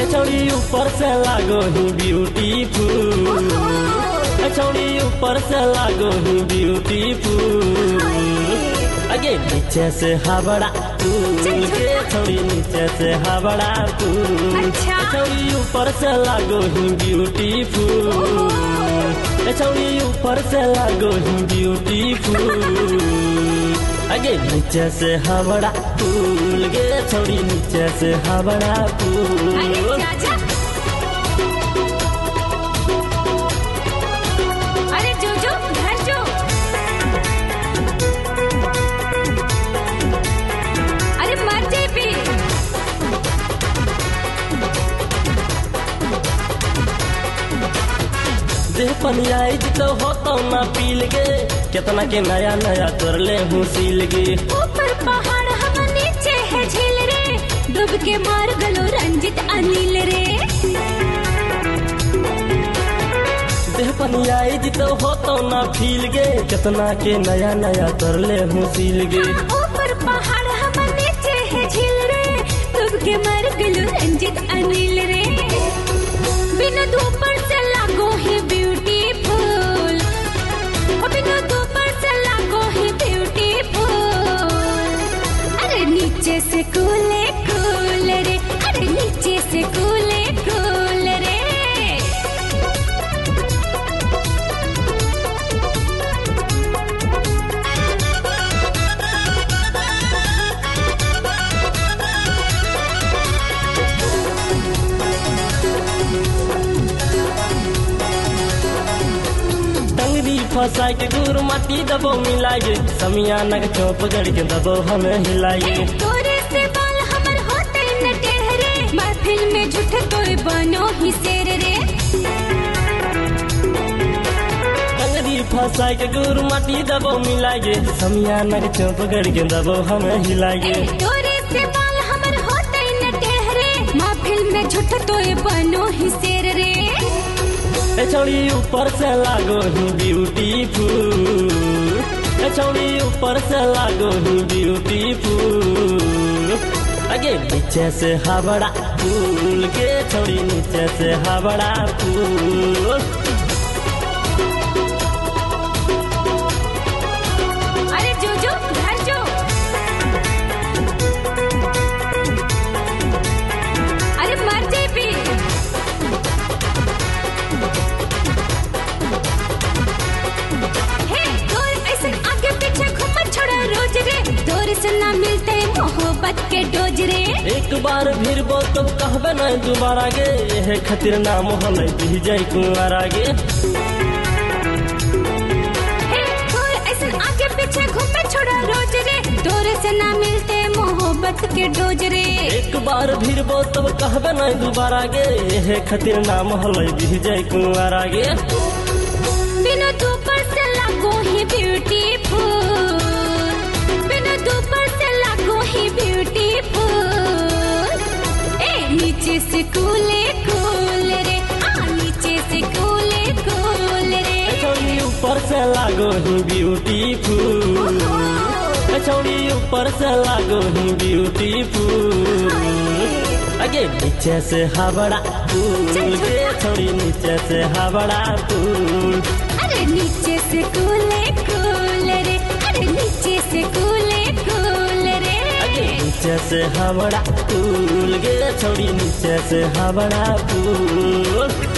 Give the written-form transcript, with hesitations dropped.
छौड़ी ऊपर से लागो ही ब्यूटीफुल, छौड़ी ऊपर से लागो ही ब्यूटीफुल। आगे नीचे से हावड़ा फूल के छौड़ी नीचे से हावड़ा फूल। छौड़ी ऊपर से लागो ही ब्यूटीफुल, छौड़ी ऊपर से लागो ही ब्यूटीफुल। आगे नीचे से हावड़ा फूल गे छौड़ी नीचे से हावड़ा फूल। अरे जो घर जो अरे मर जे भी देह पनियाई तो हो तो ना पील गे कितना के नया नया कर ले हूँ सील गे। ऊपर पहाड़ हम नीचे है झील रे, डूब के मार गलो रंजित अनिल रे। देह पनियाई तो हो तो ना फील गे कितना के नया नया कर ले हूँ सील गे। ऊपर पहाड़ हम नीचे है झील रे, डूब के मार गलो रंजित अनिल रे। बिना धूपर से लागो ही ब्यूटीफुल, बिना धूपर से लागो ही ब्यूटीफुल। अरे नीचे से कूले कूल रे, अरे नीचे से कूले कूल रे। फंसा के गुर माटी दबो मिलाइए समियाना के चौप गड़ के दबो हमें हिलाइए। तोरे से बाल हमर होते न टेहरे, महफिल में झूठ तोय बनो ही शेर रे। टंगरी फंसा के गुर माटी दबो मिलाइए समियाना के चौप गड़ के दबो हमें हिलाइए। तोरे से बाल हमर होते न टेहरे, महफिल में झूठ तोय बनो ही शेर रे। छौड़ी ऊपर से लागो ही ब्यूटीफुल, छौड़ी ऊपर से लागो ही ब्यूटीफुल। आगे नीचे से हावड़ा फूल के छौड़ी नीचे से हावड़ा फूल। अरे जो घर जो अरे मर जे भी ना मिलते मोहब्बत के डोज रे। एक बार फिर बो तो कहबे न दोबारा गे यह खातिर नाम होले भी जाई कुंवारा गे। ऐसे आगे पीछे घूमे छोड़ा रोज रे, तोरे से ना मिलते मोहब्बत के डोज रे। एक बार फिर बो तो कहबे न दोबारा गे यह खातिर नाम होले भी जाई कुंवारा गे। बिना धूपर से लागो ही ब्यूटीफुल, बिना धूपर से लागो ही ब्यूटीफुल। नीचे से कूले कूल रे, नीचे से कूले कूल रे। छौड़ी ऊपर से लागो ही ब्यूटीफुल, छौड़ी ऊपर से लागो ही ब्यूटीफुल। आगे नीचे से हावड़ा फूल के छौड़ी नीचे से हावड़ा फूल। अरे नीचे से कूले कूल रे, अरे नीचे से कूले कूल रे। नीचे से हावड़ा फूल गे छौड़ी नीचे से हावड़ा फूल।